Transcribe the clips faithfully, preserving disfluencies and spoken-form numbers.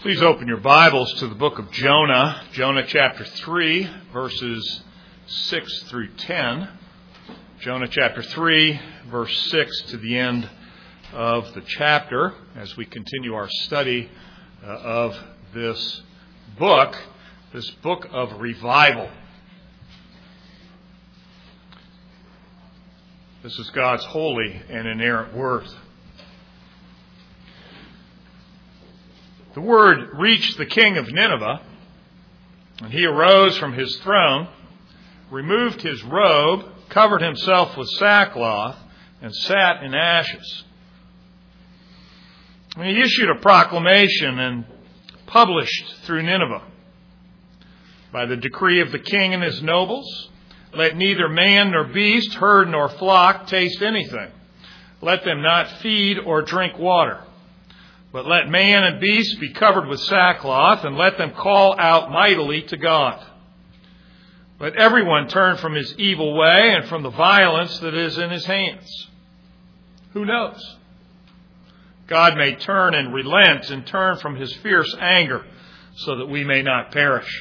Please open your Bibles to the book of Jonah, Jonah chapter three, verses six through ten. Jonah chapter three, verse six to the end of the chapter as we continue our study uh, of this book, this book of revival. This is God's holy and inerrant word. The word reached the king of Nineveh, and he arose from his throne, removed his robe, covered himself with sackcloth, and sat in ashes. And he issued a proclamation and published through Nineveh, by the decree of the king and his nobles, let neither man nor beast, herd nor flock taste anything. Let them not feed or drink water. But let man and beast be covered with sackcloth, and let them call out mightily to God. Let everyone turn from his evil way and from the violence that is in his hands. Who knows? God may turn and relent and turn from his fierce anger so that we may not perish.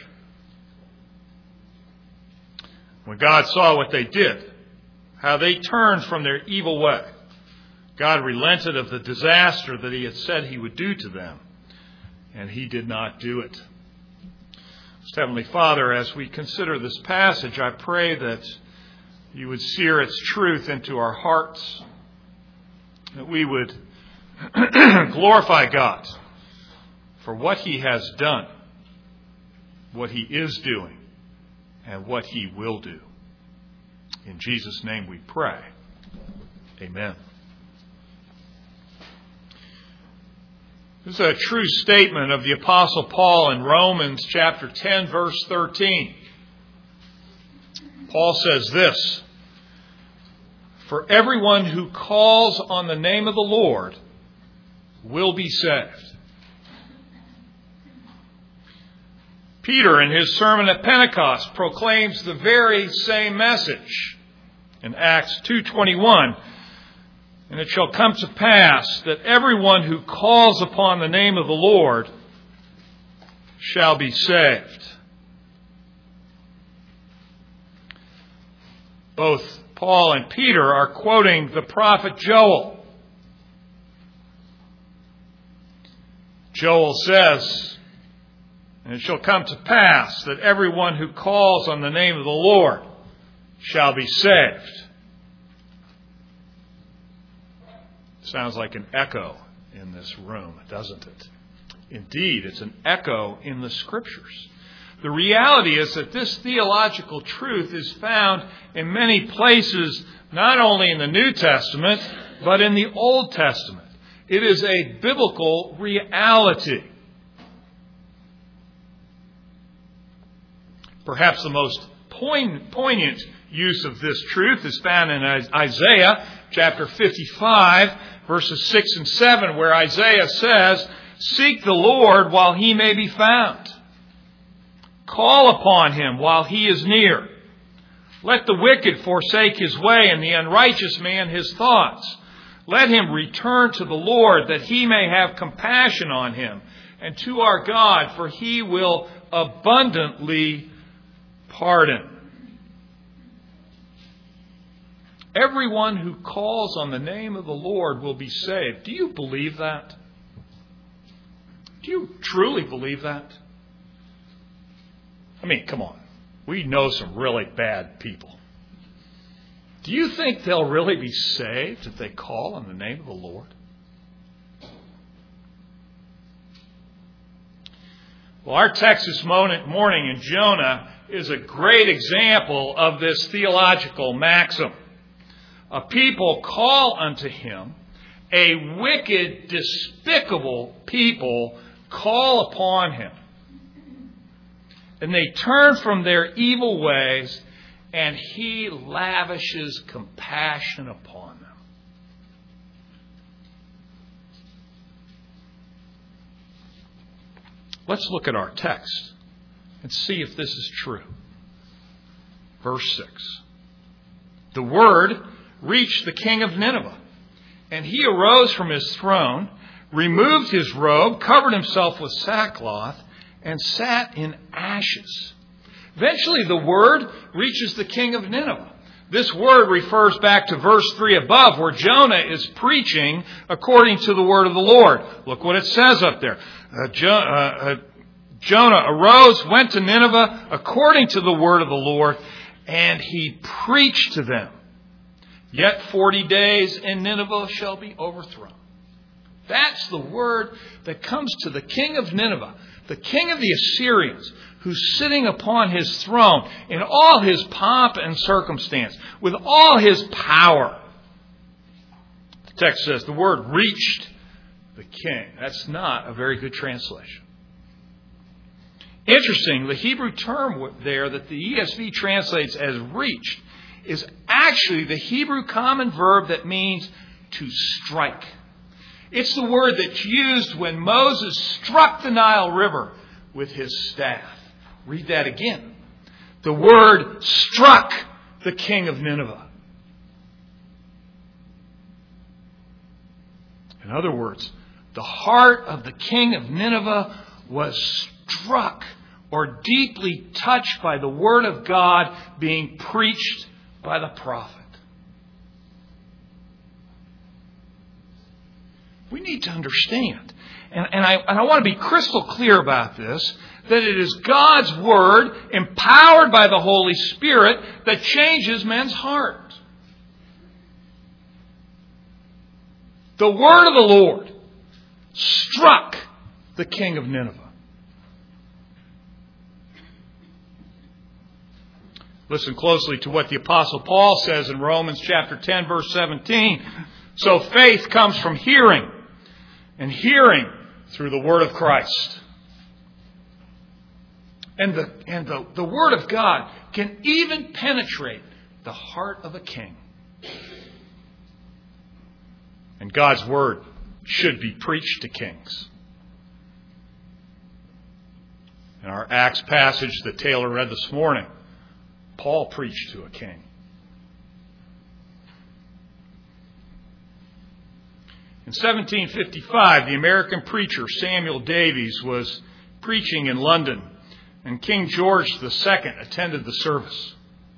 When God saw what they did, how they turned from their evil way, God relented of the disaster that he had said he would do to them, and he did not do it. Most Heavenly Father, as we consider this passage, I pray that you would sear its truth into our hearts, that we would glorify God for what he has done, what he is doing, and what he will do. In Jesus' name we pray. Amen. This is a true statement of the Apostle Paul in Romans chapter ten, verse thirteen. Paul says this, "For everyone who calls on the name of the Lord will be saved." Peter, in his sermon at Pentecost, proclaims the very same message in Acts two twenty-one. And it shall come to pass that everyone who calls upon the name of the Lord shall be saved. Both Paul and Peter are quoting the prophet Joel. Joel says, "And it shall come to pass that everyone who calls on the name of the Lord shall be saved." Sounds like an echo in this room, doesn't it? Indeed, it's an echo in the Scriptures. The reality is that this theological truth is found in many places, not only in the New Testament, but in the Old Testament. It is a biblical reality. Perhaps the most poignant use of this truth is found in Isaiah chapter fifty-five, verses six and seven, where Isaiah says, "Seek the Lord while he may be found. Call upon him while he is near. Let the wicked forsake his way and the unrighteous man his thoughts. Let him return to the Lord that he may have compassion on him, and to our God, for he will abundantly pardon." Everyone who calls on the name of the Lord will be saved. Do you believe that? Do you truly believe that? I mean, come on. We know some really bad people. Do you think they'll really be saved if they call on the name of the Lord? Well, our text this morning in Jonah is a great example of this theological maxim. A people call unto him, a wicked, despicable people call upon him. And they turn from their evil ways, and he lavishes compassion upon them. Let's look at our text and see if this is true. Verse six. The word reached the king of Nineveh, and he arose from his throne, removed his robe, covered himself with sackcloth, and sat in ashes. Eventually the word reaches the king of Nineveh. This word refers back to verse three above, where Jonah is preaching according to the word of the Lord. Look what it says up there. Uh, jo- uh, uh, Jonah arose, went to Nineveh according to the word of the Lord, and he preached to them. Yet forty days and Nineveh shall be overthrown. That's the word that comes to the king of Nineveh, the king of the Assyrians, who's sitting upon his throne in all his pomp and circumstance, with all his power. The text says the word reached the king. That's not a very good translation. Interesting, the Hebrew term there that the E S V translates as reached is actually the Hebrew common verb that means to strike. It's the word that's used when Moses struck the Nile River with his staff. Read that again. The word struck the king of Nineveh. In other words, the heart of the king of Nineveh was struck or deeply touched by the word of God being preached by the prophet. We need to understand, and, and, I, and I want to be crystal clear about this, that it is God's word, empowered by the Holy Spirit, that changes men's heart. The word of the Lord struck the king of Nineveh. Listen closely to what the Apostle Paul says in Romans chapter ten, verse seventeen. So faith comes from hearing, and hearing through the word of Christ. And the and the, the word of God can even penetrate the heart of a king. And God's word should be preached to kings. In our Acts passage that Taylor read this morning, Paul preached to a king. In seventeen fifty-five, the American preacher Samuel Davies was preaching in London, and King George the Second attended the service.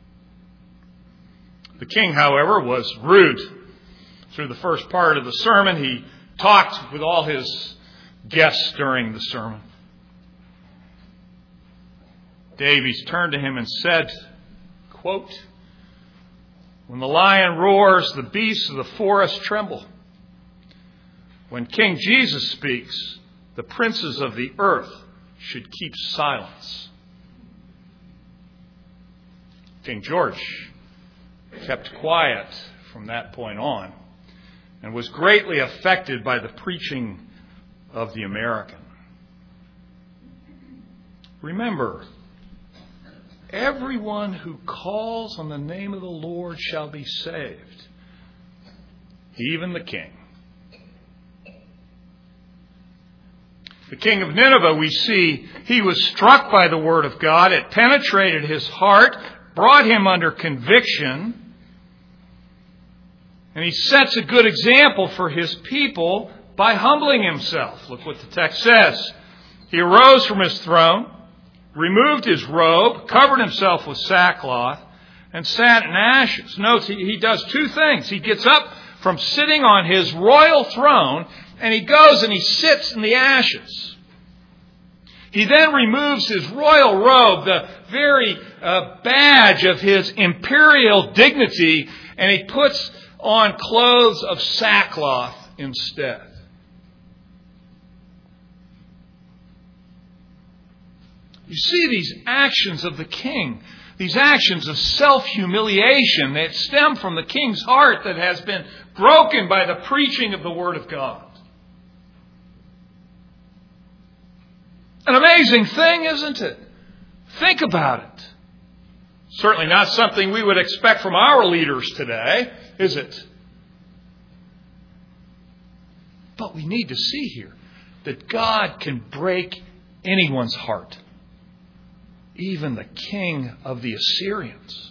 The king, however, was rude. Through the first part of the sermon, he talked with all his guests during the sermon. Davies turned to him and said, quote, "When the lion roars, the beasts of the forest tremble. When King Jesus speaks, the princes of the earth should keep silence." King George kept quiet from that point on and was greatly affected by the preaching of the American. Remember, everyone who calls on the name of the Lord shall be saved, even the king. The king of Nineveh, we see, he was struck by the word of God. It penetrated his heart, brought him under conviction. And he sets a good example for his people by humbling himself. Look what the text says. He arose from his throne, removed his robe, covered himself with sackcloth, and sat in ashes. Notice he, he does two things. He gets up from sitting on his royal throne, and he goes and he sits in the ashes. He then removes his royal robe, the very uh, badge of his imperial dignity, and he puts on clothes of sackcloth instead. You see these actions of the king, these actions of self-humiliation that stem from the king's heart that has been broken by the preaching of the Word of God. An amazing thing, isn't it? Think about it. Certainly not something we would expect from our leaders today, is it? But we need to see here that God can break anyone's heart, even the king of the Assyrians.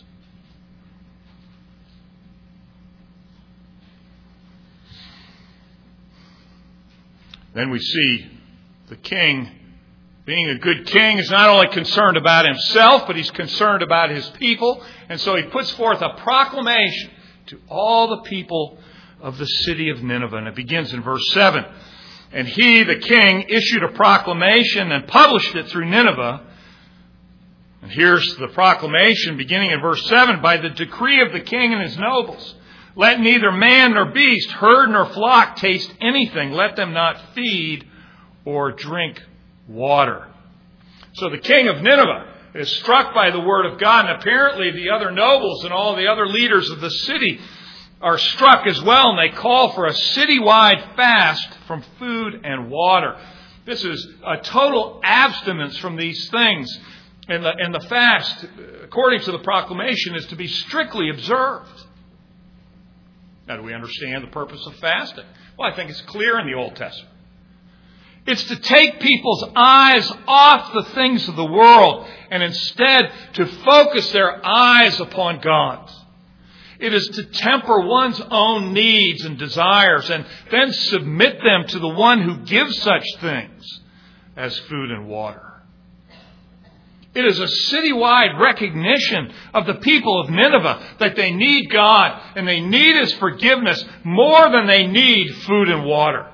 Then we see the king, being a good king, is not only concerned about himself, but he's concerned about his people. And so he puts forth a proclamation to all the people of the city of Nineveh. And it begins in verse seven. And he, the king, issued a proclamation and published it through Nineveh. And here's the proclamation beginning in verse seven. By the decree of the king and his nobles, let neither man nor beast, herd nor flock taste anything. Let them not feed or drink water. So the king of Nineveh is struck by the word of God, and apparently the other nobles and all the other leaders of the city are struck as well, and they call for a citywide fast from food and water. This is a total abstinence from these things. And the, and the fast, according to the proclamation, is to be strictly observed. Now, do we understand the purpose of fasting? Well, I think it's clear in the Old Testament. It's to take people's eyes off the things of the world and instead to focus their eyes upon God. It is to temper one's own needs and desires and then submit them to the one who gives such things as food and water. It is a citywide recognition of the people of Nineveh that they need God and they need His forgiveness more than they need food and water.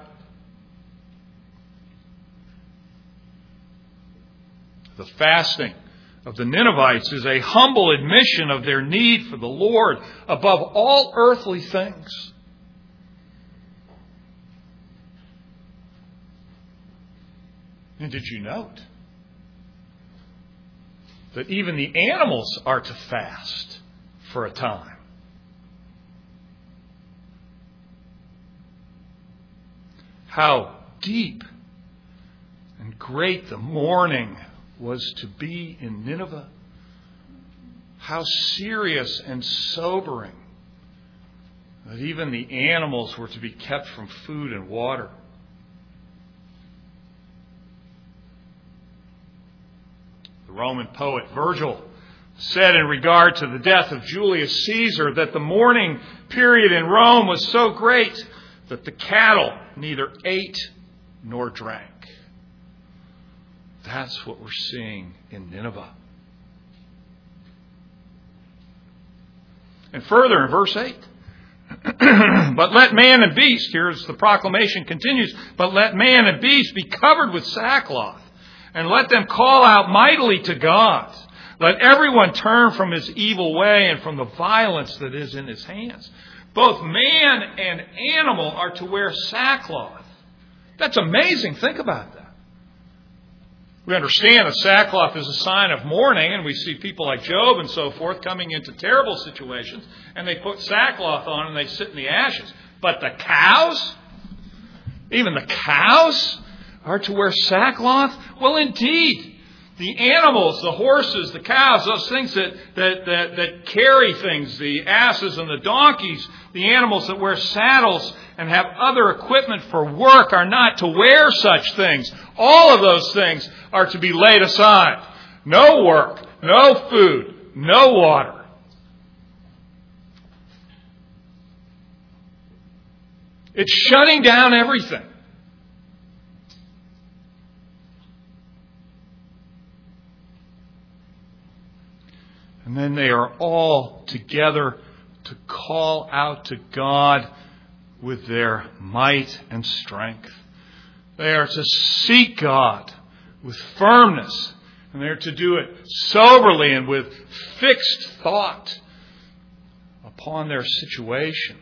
The fasting of the Ninevites is a humble admission of their need for the Lord above all earthly things. And did you note that even the animals are to fast for a time? How deep and great the mourning was to be in Nineveh. How serious and sobering that even the animals were to be kept from food and water. The Roman poet Virgil said in regard to the death of Julius Caesar that the mourning period in Rome was so great that the cattle neither ate nor drank. That's what we're seeing in Nineveh. And further in verse eight, but let man and beast, here's the proclamation continues, but let man and beast be covered with sackcloth, and let them call out mightily to God. Let everyone turn from his evil way and from the violence that is in his hands. Both man and animal are to wear sackcloth. That's amazing. Think about that. We understand that sackcloth is a sign of mourning, and we see people like Job and so forth coming into terrible situations, and they put sackcloth on and they sit in the ashes. But the cows, even the cows, are to wear sackcloth? Well, indeed. The animals, the horses, the cows, those things that, that, that, that carry things, the asses and the donkeys, the animals that wear saddles and have other equipment for work are not to wear such things. All of those things are to be laid aside. No work, no food, no water. It's shutting down everything. And then they are all together to call out to God with their might and strength. They are to seek God with firmness. And they are to do it soberly and with fixed thought upon their situation.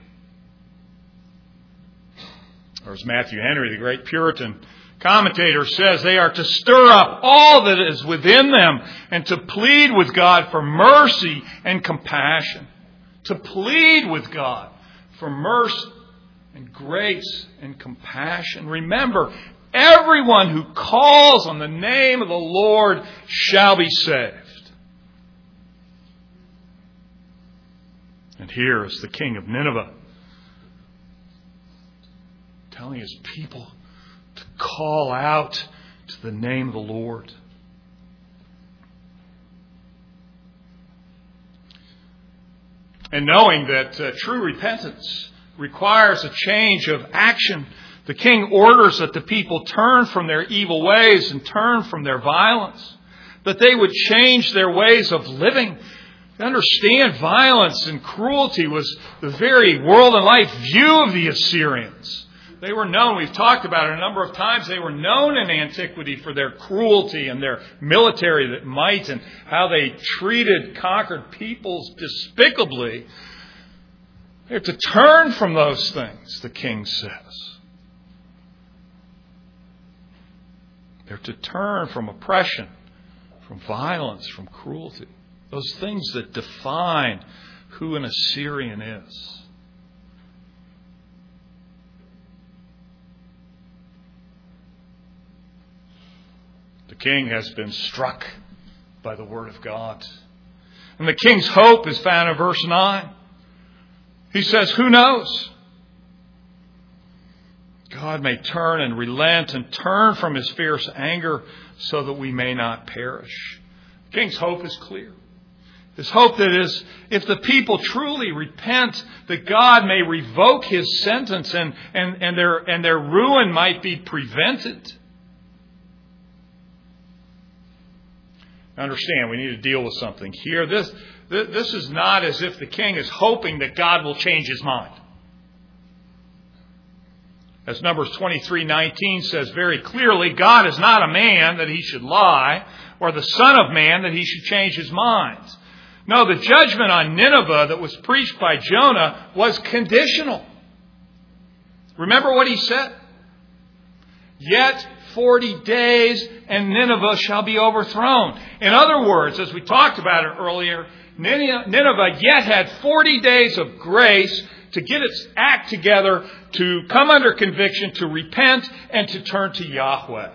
Or as Matthew Henry, the great Puritan commentator, says, they are to stir up all that is within them and to plead with God for mercy and compassion. To plead with God for mercy and grace and compassion. Remember, everyone who calls on the name of the Lord shall be saved. And here is the king of Nineveh telling his people to call out to the name of the Lord. And knowing that uh, true repentance requires a change of action, The king orders that the people turn from their evil ways and turn from their violence, that they would change their ways of living. Understand, violence and cruelty was the very world and life view of the Assyrians. They were known, we've talked about it a number of times, they were known in antiquity for their cruelty and their military might and how they treated conquered peoples despicably. They're to turn from those things, the king says. They're to turn from oppression, from violence, from cruelty. Those things that define who an Assyrian is. The king has been struck by the word of God. And the king's hope is found in verse nine. He says, who knows? God may turn and relent and turn from his fierce anger so that we may not perish. The king's hope is clear. His hope that is, if the people truly repent, that God may revoke his sentence and, and, and, their, and their ruin might be prevented. Understand, we need to deal with something here. This, this is not as if the king is hoping that God will change his mind. As Numbers twenty-three nineteen says very clearly, God is not a man that he should lie, or the son of man that he should change his mind. No, the judgment on Nineveh that was preached by Jonah was conditional. Remember what he said? Yet forty days and Nineveh shall be overthrown. In other words, as we talked about it earlier, Nineveh yet had forty days of grace to get its act together, to come under conviction, to repent, and to turn to Yahweh.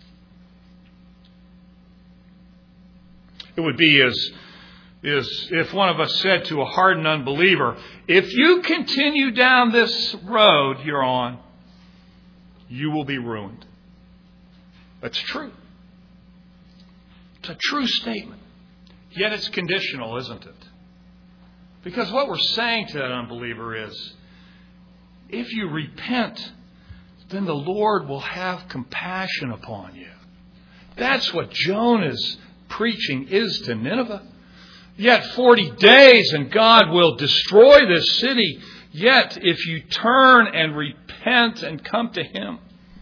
It would be as, as if one of us said to a hardened unbeliever, if you continue down this road you're on, you will be ruined. That's true. It's a true statement. Yet it's conditional, isn't it? Because what we're saying to that unbeliever is, if you repent, then the Lord will have compassion upon you. That's what Jonah's preaching is to Nineveh. Yet forty days and God will destroy this city. Yet if you turn and repent and come to him,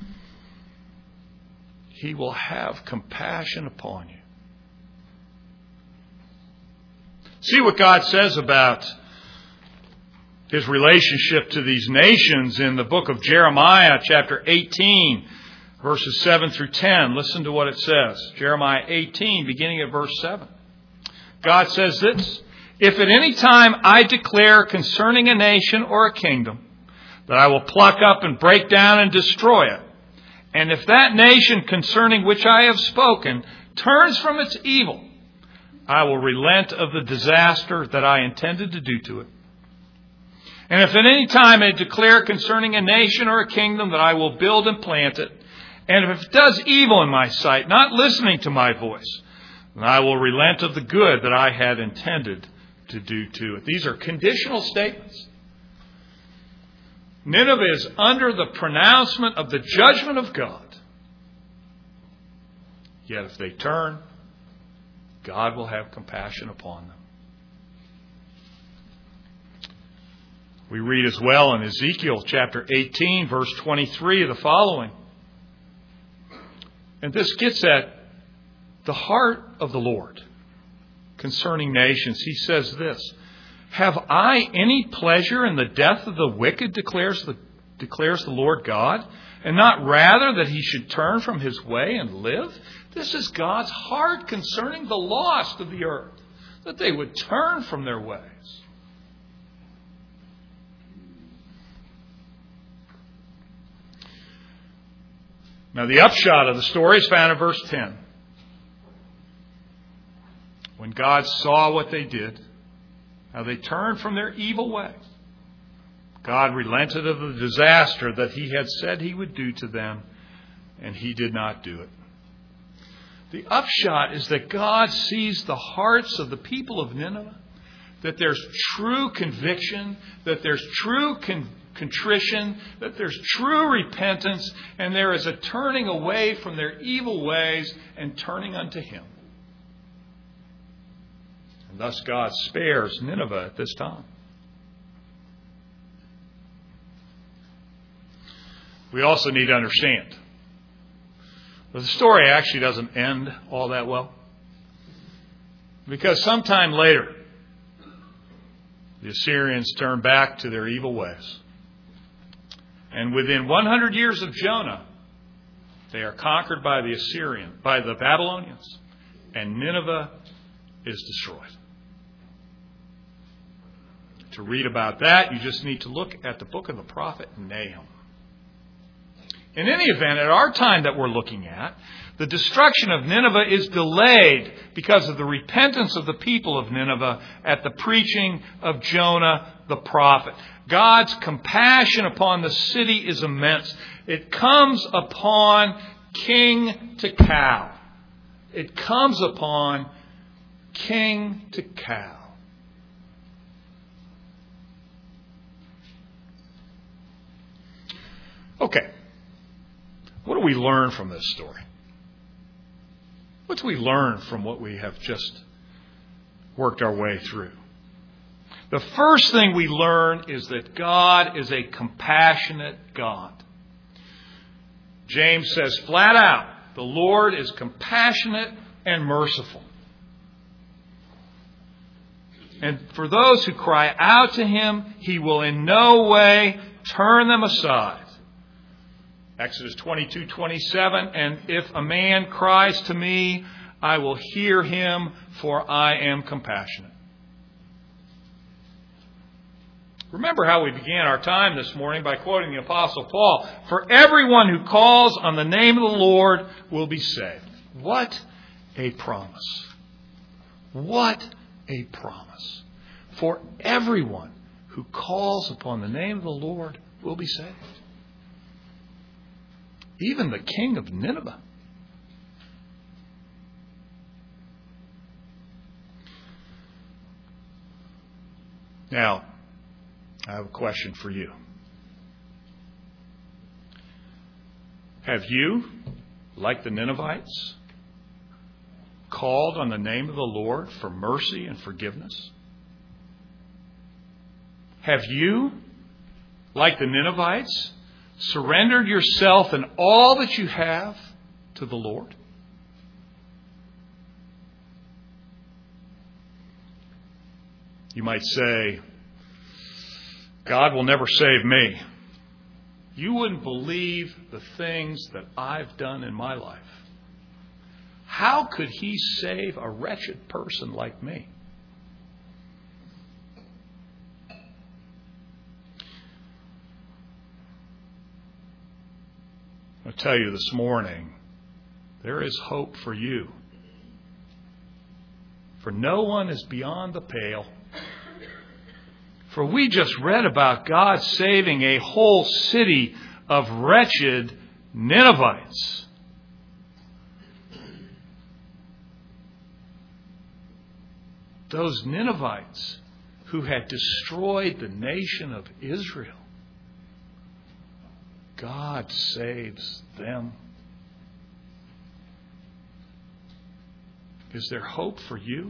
he will have compassion upon you. See what God says about his relationship to these nations in the book of Jeremiah, chapter eighteen, verses seven through ten. Listen to what it says. Jeremiah eighteen, beginning at verse seven. God says this, if at any time I declare concerning a nation or a kingdom that I will pluck up and break down and destroy it, and if that nation concerning which I have spoken turns from its evil, I will relent of the disaster that I intended to do to it. And if at any time I declare concerning a nation or a kingdom that I will build and plant it, and if it does evil in my sight, not listening to my voice, then I will relent of the good that I had intended to do to it. These are conditional statements. Nineveh is under the pronouncement of the judgment of God. Yet if they turn, God will have compassion upon them. We read as well in Ezekiel chapter eighteen, verse twenty-three, the following. And this gets at the heart of the Lord concerning nations. He says this, have I any pleasure in the death of the wicked, declares the, declares the Lord God, and not rather that he should turn from his way and live? This is God's heart concerning the lost of the earth, that they would turn from their ways. Now the upshot of the story is found in verse ten. When God saw what they did, how they turned from their evil way, God relented of the disaster that he had said he would do to them, and he did not do it. The upshot is that God sees the hearts of the people of Nineveh, that there's true conviction, that there's true con- contrition, that there's true repentance, and there is a turning away from their evil ways and turning unto Him. And thus God spares Nineveh at this time. We also need to understand that the story actually doesn't end all that well. Because sometime later, the Assyrians turn back to their evil ways. And within one hundred years of Jonah, they are conquered by the Assyrian, by the Babylonians, and Nineveh is destroyed. To read about that, you just need to look at the book of the prophet Nahum. In any event, at our time that we're looking at, the destruction of Nineveh is delayed because of the repentance of the people of Nineveh at the preaching of Jonah the prophet. God's compassion upon the city is immense. It comes upon King Tikal. It comes upon King Tikal. Okay. What do we learn from this story? What do we learn from what we have just worked our way through? The first thing we learn is that God is a compassionate God. James says flat out, the Lord is compassionate and merciful. And for those who cry out to Him, He will in no way turn them aside. Exodus twenty-two twenty-seven, and if a man cries to me, I will hear him, for I am compassionate. Remember how we began our time this morning by quoting the Apostle Paul. For everyone who calls on the name of the Lord will be saved. What a promise. What a promise. For everyone who calls upon the name of the Lord will be saved. Even the king of Nineveh. Now, I have a question for you. Have you, like the Ninevites, called on the name of the Lord for mercy and forgiveness? Have you, like the Ninevites, surrendered yourself and all that you have to the Lord? You might say, God will never save me. You wouldn't believe the things that I've done in my life. How could He save a wretched person like me? I'll tell you this morning, there is hope for you. For no one is beyond the pale. For we just read about God saving a whole city of wretched Ninevites. Those Ninevites who had destroyed the nation of Israel. God saves them. Is there hope for you?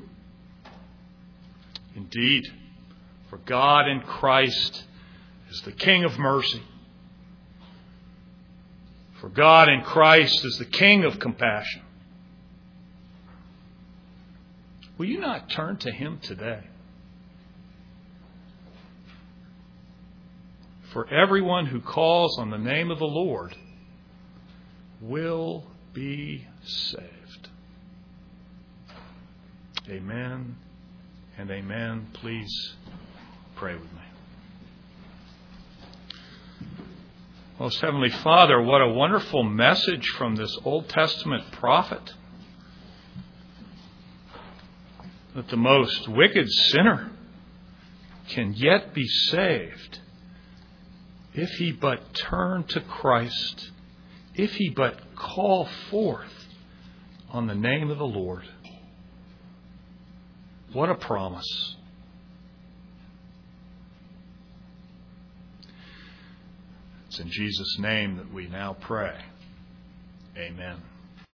Indeed, for God in Christ is the King of mercy. For God in Christ is the King of compassion. Will you not turn to Him today? For everyone who calls on the name of the Lord will be saved. Amen and amen. Please pray with me. Most Heavenly Father, what a wonderful message from this Old Testament prophet. That the most wicked sinner can yet be saved if he but turn to Christ, if he but call forth on the name of the Lord. What a promise. It's in Jesus' name that we now pray. Amen.